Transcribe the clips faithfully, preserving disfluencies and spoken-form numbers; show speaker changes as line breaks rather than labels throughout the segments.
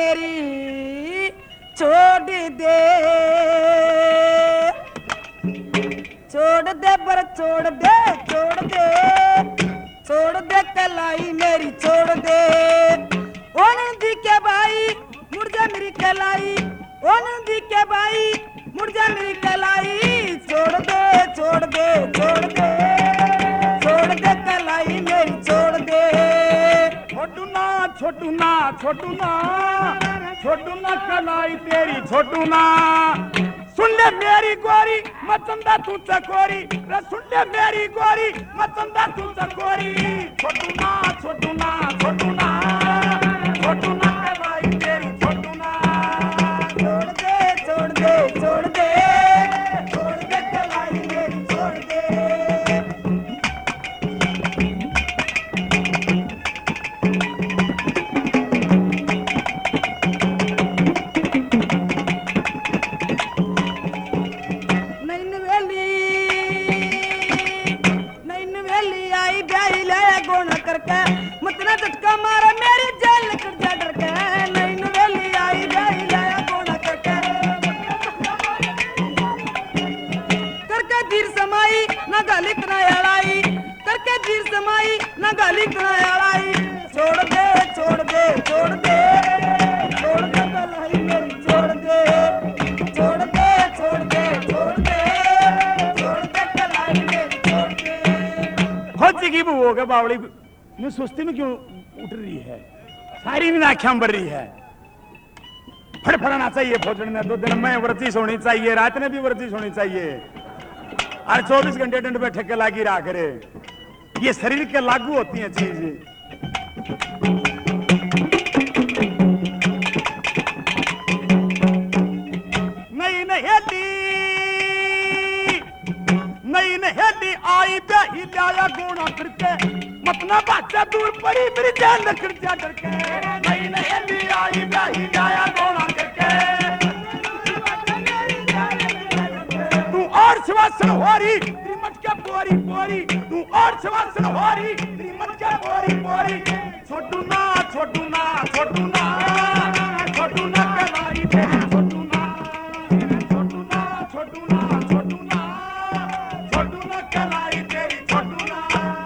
मेरी छोड़ दे, छोड़ दे पर छोड़ दे, छोड़ दे, छोड़ दे कलाई मेरी छोड़ दे। ओ नंदी के भाई मुड़ जा मेरी कलाई, ओ नंदी के भाई मुड़ जा मेरी कलाई। छोड़ दे, छोड़ दे, छोड़ दे, छोड़ दे कलाई मेरी छोड़ दे।
छोटू ना छोटू ना छोटू ना छोटू ना कलाई तेरी छोटू ना। सुन ले मेरी गोरी मतंदा तू चकोरी, सुन ले मेरी गोरी मतंदा तू चकोरी। छोटू ना छोटू ना छोटू ना छोटू ना कलाई तेरी छोटू ना।
छोड़ दे, छोड़ दे, छोड़ दे, छोड़ दे कलाई मेरी छोड़ दे। मतना झटका मारा मेरी जेल निकल जा डर के। नई नवेली आई गई लाया गोना करके, करके धीर समाई ना गालिक ना अड़ाई, करके धीर समाई ना गालिक ना अड़ाई। छोड़ दे, छोड़ दे, छोड़ दे, छोड़ दे कलाई मेरी छोड़ दे, छोड़ दे, छोड़ दे, छोड़ दे, छोड़ दे कलाई मेरी छोड़ दे।
हो चिकी बू हो गया बावड़ी मैं सुस्ती में क्यों उठ रही है, सारी नींद आंखें भर रही है। फड़फड़ाना चाहिए भोजन में, दो दिन में वर्जिश होनी चाहिए, रात में भी वर्जिश होनी चाहिए। और चौबीस घंटे डंड बैठे के लागी रहा करे, ये शरीर के लागू होती हैं चीजें। नहीं नहेली नहीं नहेली आई ब्याही लाया गोना करके, मतना बाचा दूर पड़ी मेरी जान लकड़ जा डर के। नहीं नहेली आई ब्याही लाया गोना करके, तू और सुवासन होरी तेरी मटका बोरी बोरी, तू और सुवासन होरी तेरी मटका बोरी बोरी। छोटू ना छोटू ना छोटू ना छोटू ना कलाई तेरी छोटू ना, छोटू ना छोटू ना छोटू ना छोटू ना कलाई तेरी छोटू ना।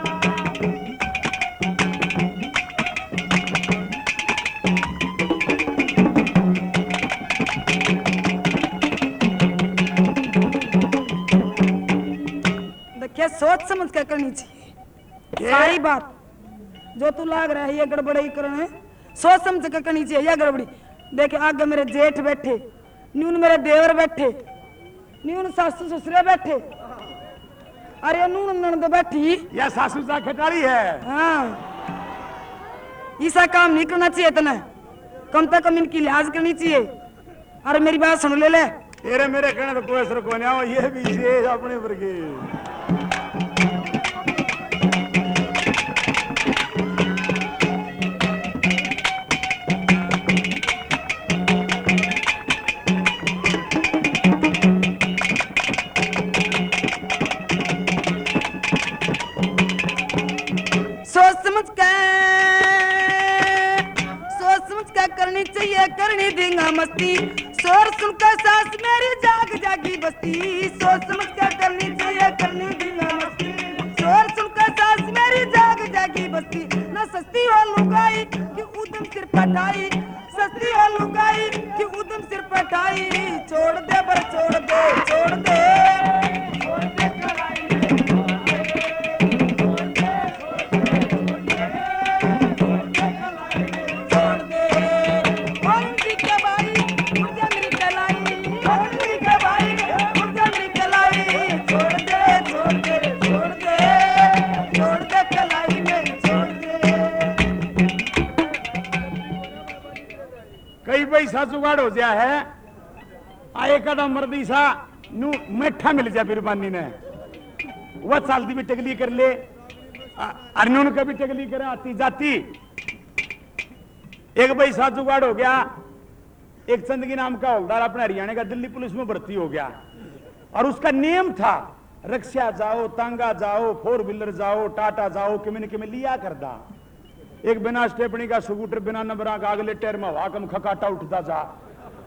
देखिए सोच समझ कर करनी चाहिए सारी बात। जो तू लाग रहा है ये गड़बड़ी करना है, सोच समझ कर करनी चाहिए ये गड़बड़ी। देखे आगे मेरे जेठ बैठे, न्यून मेरे देवर बैठे, न्यून सासू ससुरे बैठे, अरे नून ननद बैठी
या सासू सा खटारी है।
हाँ, ऐसा काम नहीं करना चाहिए इतना, कम से कम इनकी लिहाज करनी चाहिए। अरे मेरी बात सुन ले ले,
तेरे मेरे कहने तो कोई असर को नहीं आओ, ये भी से अपने वर्गे।
सोच समझ के सोच समझ के करनी चाहिए, करनी देंगा मस्ती। शोर सुनकर सास मेरी जाग जागी बस्ती, सोच समझ के करनी चाहिए, करनी देंगा मस्ती। शोर सुनकर सास मेरी जाग जागी बस्ती। न सस्ती हो लुगाई कि उदम सिर पटाई, सस्ती हो लुगाई कि उदम सिर पटाई। छोड़ दे बर छोड़ दे, छोड़ दे, छोड़ दे कलाई।
कई पैसा जुगाड़ हो गया है, आए कदम मर्दी सा नू मेठा मिल जाए बिरबानी ने, वह सालती भी टगली कर ले, अर्नून का भी टगली करे आती जाती। एक पैसा जुगाड़ हो गया, एक चंदगी नाम का हवलदार अपने हरियाणा का दिल्ली पुलिस में भर्ती हो गया, और उसका नियम था रक्षा जाओ, तांगा जाओ, फोर व्हीलर जाओ, टाटा जाओ, किमें किमें लिया कर दा। एक बिना स्टेपनी का स्कूटर बिना नंबरा का अगले टायर में हवा कम खकाटा उठता जा